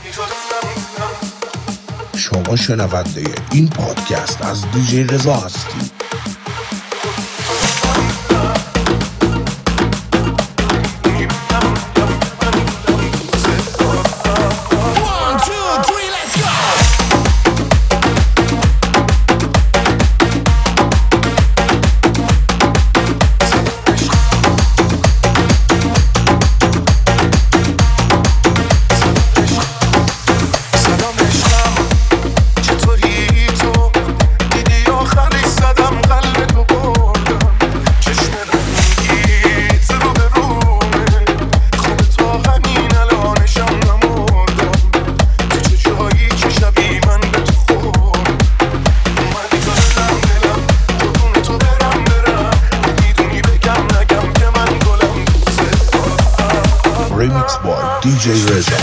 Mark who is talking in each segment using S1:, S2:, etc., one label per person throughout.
S1: شما شنونده این پادکست از دیجی رضا هستی. Remix by DJ Reza.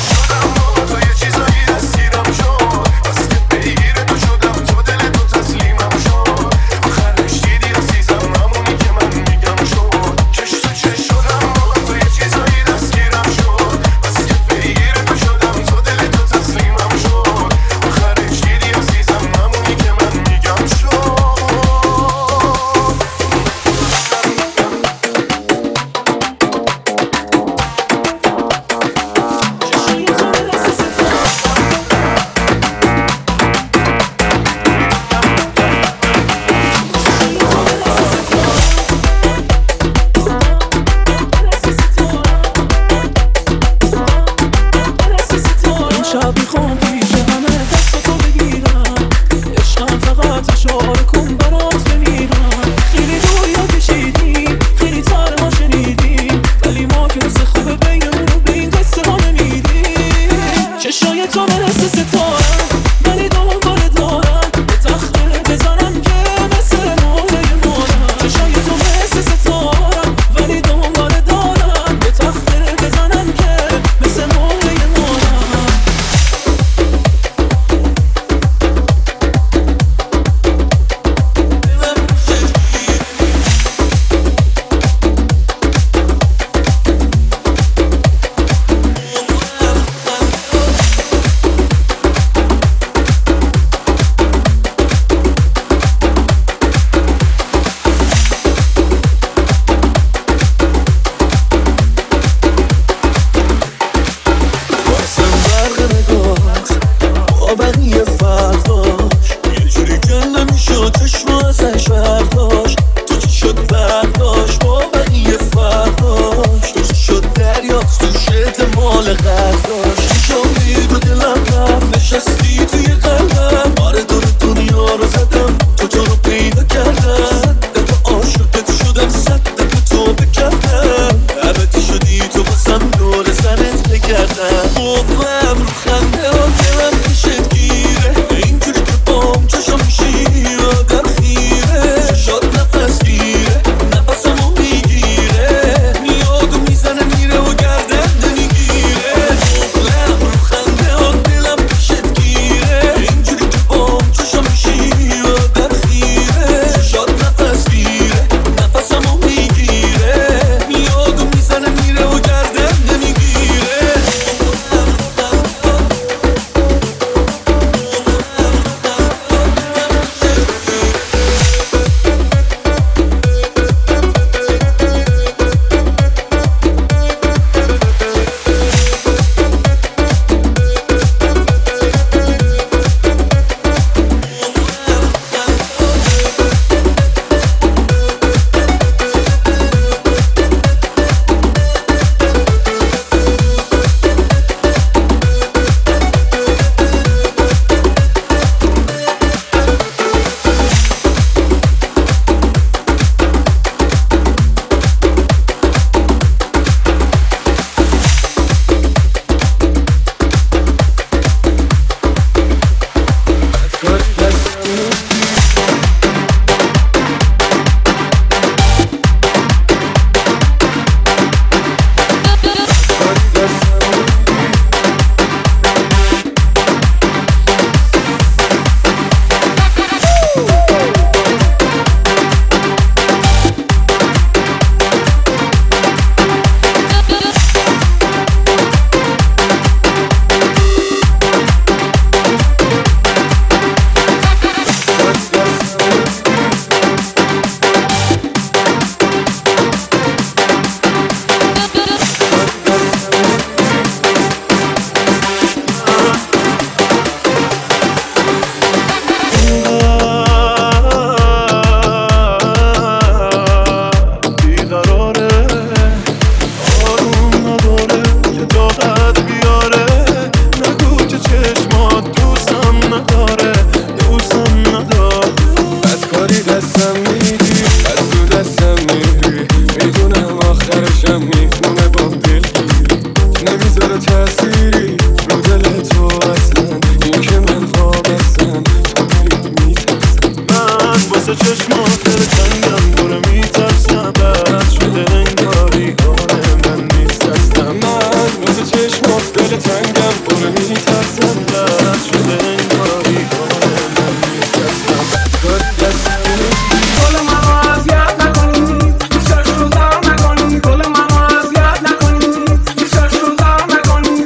S2: تنگم پر میترسم بد شده انگاری حال من میترسم بدکاری دست میگی گل منو اذیت نکنید بیشتر شوزر نکنید گل منو اذیت نکنید بیشتر شوزر نکنید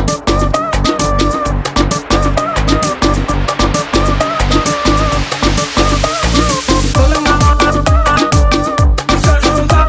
S2: گل منو بیشتر شوزر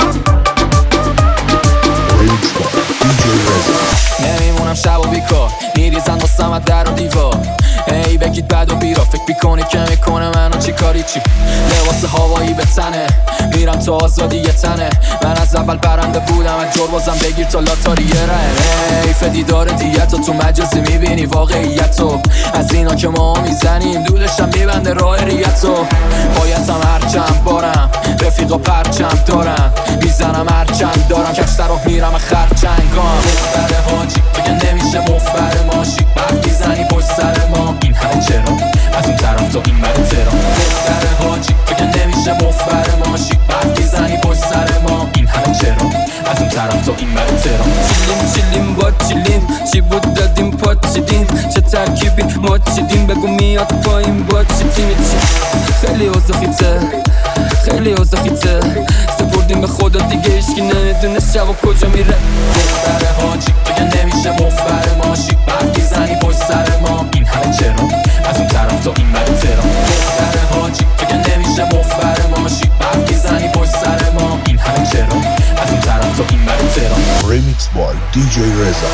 S3: نمیمونم شب و بیکار میریزن واسم از در و دیوار ای بگید بد و بیرا فکر بیکنی که میکنه منو چی کاری چی لباس هوایی به تنه میرم تو آزادی یه تنه من از اول برنده بودم از جربازم بگیر تا لاتاری رنه ای فدیدار دیتو تو مجازی میبینی واقعیتو از اینا که ما میزنیم دودشم میبنده راه ریتو بایدم هرچند بارم رفیقا پرچم دارم میزنم هرچند دارم کش طرف میرم خرچنگام مفبر حاجی بگه نمیشه مفبر ماشی بعد میزنی پشت سر ما این همه چرا از اون طرف تا این مره ترا مفبر حاجی بگه نمیشه مفبر ماشی بعد میزنی پشت سر ما این همه چرا از اون طرف تا این مره ترا
S2: چیلیم با چیلیم چی بود دادیم پاچیدیم چه ترکیبی ما چیدیم بگو میاد پایین با چی تیمی چی خیلی اوزاخیته خیلی اوزاخیته سپردیم به خدا دیگه ایشکی نمیدونه شب و کجا میره
S3: مفبر حاجی بگه نمیشه مفبر ماشی بعد میزنی پشت سر ما این همه چرا از اون طرف تا این مره ترا مفبر حاجی بگه نمیشه مفبر ماشی بعد میزنی پشت سر ما این همه چرا از اون طرف تا این مره ترا
S1: Remix by DJ Reza.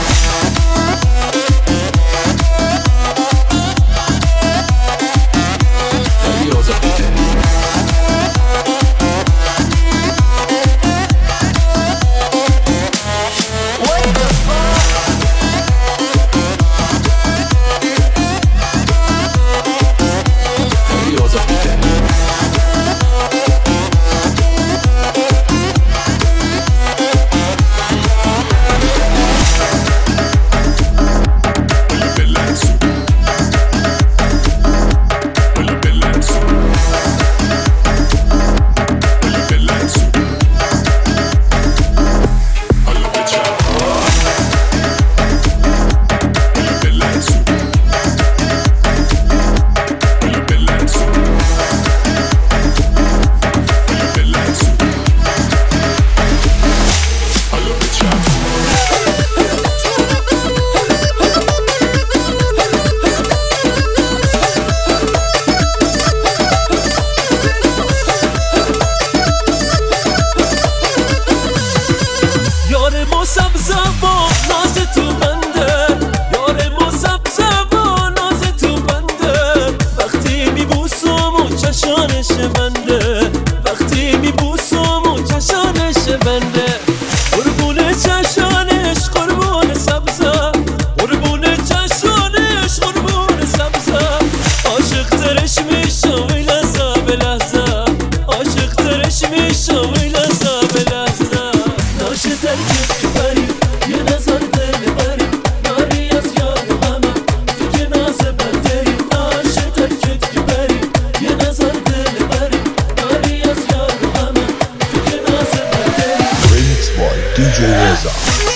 S3: خیلی اوزاخیته خیلی اوزاخیته
S2: وقتی میبوسم و چشانش بنده قربون چشانش قربون سبزه قربون چشانش قربون سبزه عاشق ترش میشم ای لحظه به لحظه عاشق ترش میشم ای لحظه به لحظه ناشه ترکت که بری یه نظر دل بری ناری از یاد همه تو که ناز بندری ناشه ترکت که بری یه نظر دل بری ناری از یاد همه تو که ناز بندری
S1: Remix by DJ Reza.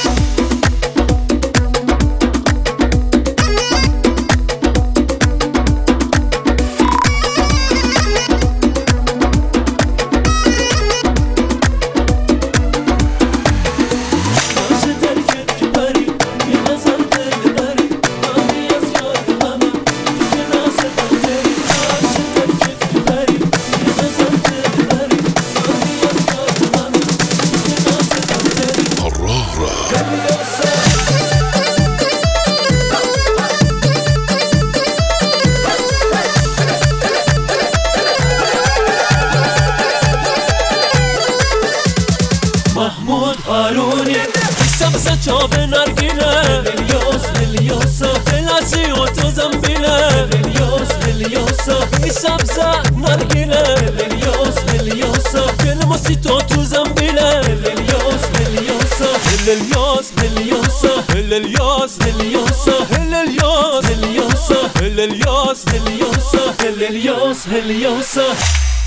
S2: محمود هارونی سبزه چاپ نرگیله الیاسا فلاسی و تو زنبیله الیاسا ای سبزه نرگیله الیاسا کلماسی تو زنبیله الیاسا الیاسا